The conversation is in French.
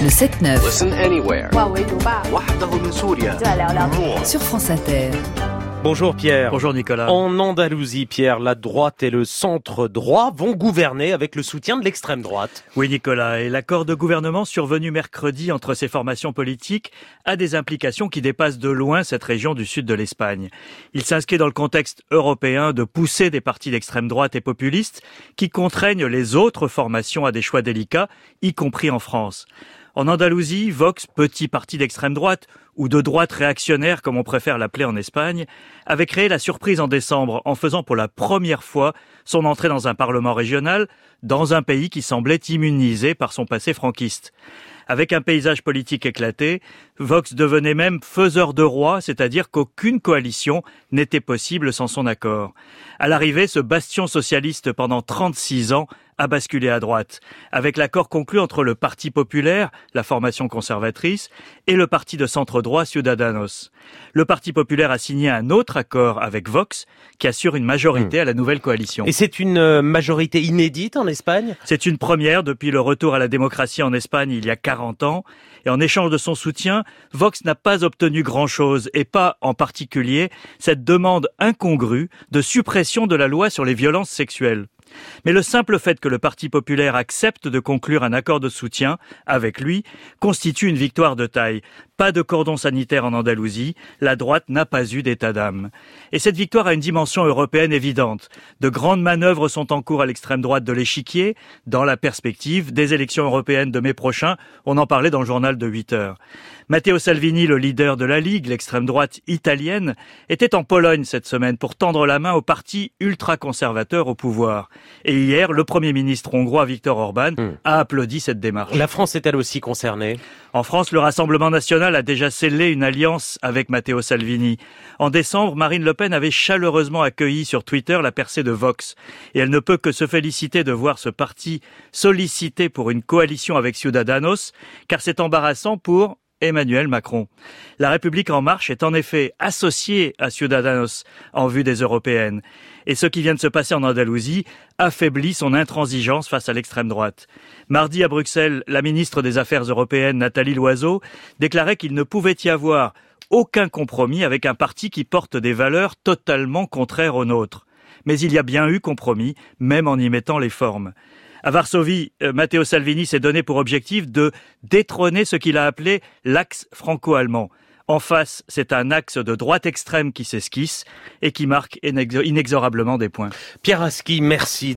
Le 7-9. Listen anywhere. 万维读吧， وحده من سوريا. 再聊聊。 Sur France Inter. Bonjour Pierre. Bonjour Nicolas. En Andalousie, Pierre, la droite et le centre droit vont gouverner avec le soutien de l'extrême droite. Oui Nicolas, et l'accord de gouvernement survenu mercredi entre ces formations politiques a des implications qui dépassent de loin cette région du sud de l'Espagne. Il s'inscrit dans le contexte européen de pousser des partis d'extrême droite et populistes qui contraignent les autres formations à des choix délicats, y compris en France. En Andalousie, Vox, petit parti d'extrême droite, ou de droite réactionnaire comme on préfère l'appeler en Espagne, avait créé la surprise en décembre en faisant pour la première fois son entrée dans un parlement régional dans un pays qui semblait immunisé par son passé franquiste. Avec un paysage politique éclaté, Vox devenait même faiseur de roi, c'est-à-dire qu'aucune coalition n'était possible sans son accord. À l'arrivée, ce bastion socialiste pendant 36 ans a basculé à droite, avec l'accord conclu entre le Parti populaire, la formation conservatrice, et le parti de centre-droit Ciudadanos. Le Parti populaire a signé un autre accord avec Vox, qui assure une majorité à la nouvelle coalition. Et c'est une majorité inédite en Espagne ? C'est une première depuis le retour à la démocratie en Espagne il y a 40 ans. Et en échange de son soutien, Vox n'a pas obtenu grand-chose, et pas en particulier cette demande incongrue de suppression de la loi sur les violences sexuelles. Mais le simple fait que le Parti populaire accepte de conclure un accord de soutien avec lui constitue une victoire de taille. Pas de cordon sanitaire en Andalousie, la droite n'a pas eu d'état d'âme. Et cette victoire a une dimension européenne évidente. De grandes manœuvres sont en cours à l'extrême droite de l'échiquier, dans la perspective des élections européennes de mai prochain. On en parlait dans le journal de 8 heures. Matteo Salvini, le leader de la Ligue, l'extrême droite italienne, était en Pologne cette semaine pour tendre la main au parti ultra-conservateur au pouvoir. Et hier, le Premier ministre hongrois Viktor Orban a applaudi cette démarche. La France est-elle aussi concernée ? En France, le Rassemblement national a déjà scellé une alliance avec Matteo Salvini. En décembre, Marine Le Pen avait chaleureusement accueilli sur Twitter la percée de Vox. Et elle ne peut que se féliciter de voir ce parti sollicité pour une coalition avec Ciudadanos, car c'est embarrassant pour Emmanuel Macron. La République en marche est en effet associée à Ciudadanos en vue des européennes. Et ce qui vient de se passer en Andalousie affaiblit son intransigeance face à l'extrême droite. Mardi à Bruxelles, la ministre des Affaires européennes, Nathalie Loiseau, déclarait qu'il ne pouvait y avoir aucun compromis avec un parti qui porte des valeurs totalement contraires aux nôtres. Mais il y a bien eu compromis, même en y mettant les formes. À Varsovie, Matteo Salvini s'est donné pour objectif de détrôner ce qu'il a appelé l'axe franco-allemand. En face, c'est un axe de droite extrême qui s'esquisse et qui marque inexorablement des points. Pierre Aski, merci.